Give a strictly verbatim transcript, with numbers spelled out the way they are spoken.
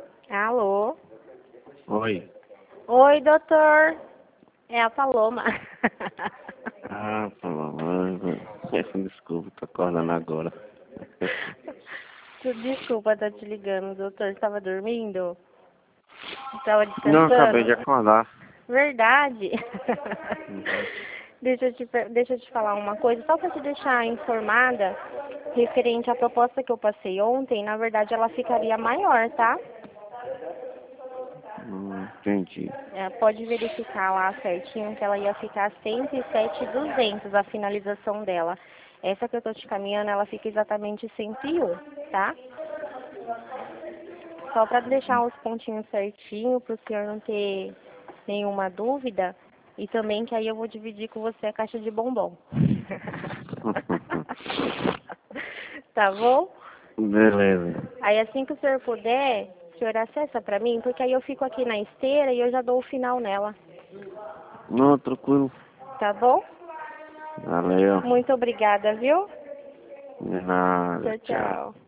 Alô? Oi. Oi, doutor. É a Paloma. Ah, Paloma. Peço desculpa, tô acordando agora. Tu- Desculpa estar te ligando, doutor. Estava dormindo? Estava Não, acabei de descansando? acordar. Verdade. Uhum. Deixa eu te, per- deixa eu te falar uma coisa, só para te deixar informada, referente à proposta que eu passei ontem, na verdade ela ficaria maior, tá? Hum, entendi. É, pode verificar lá certinho que ela ia ficar cento e sete mil e duzentos a finalização dela. Essa que eu tô te caminhando, ela fica exatamente cento e um, tá? Só para deixar os pontinhos certinho, para o senhor não ter nenhuma dúvida. E também que aí eu vou dividir com você a caixa de bombom. Tá bom? Beleza. Aí assim que o senhor puder, o senhor acessa para mim, porque aí eu fico aqui na esteira e eu já dou o final nela. Não, tranquilo. Tá bom? Valeu. Muito obrigada, viu? De nada. Tchau, Tchau. tchau.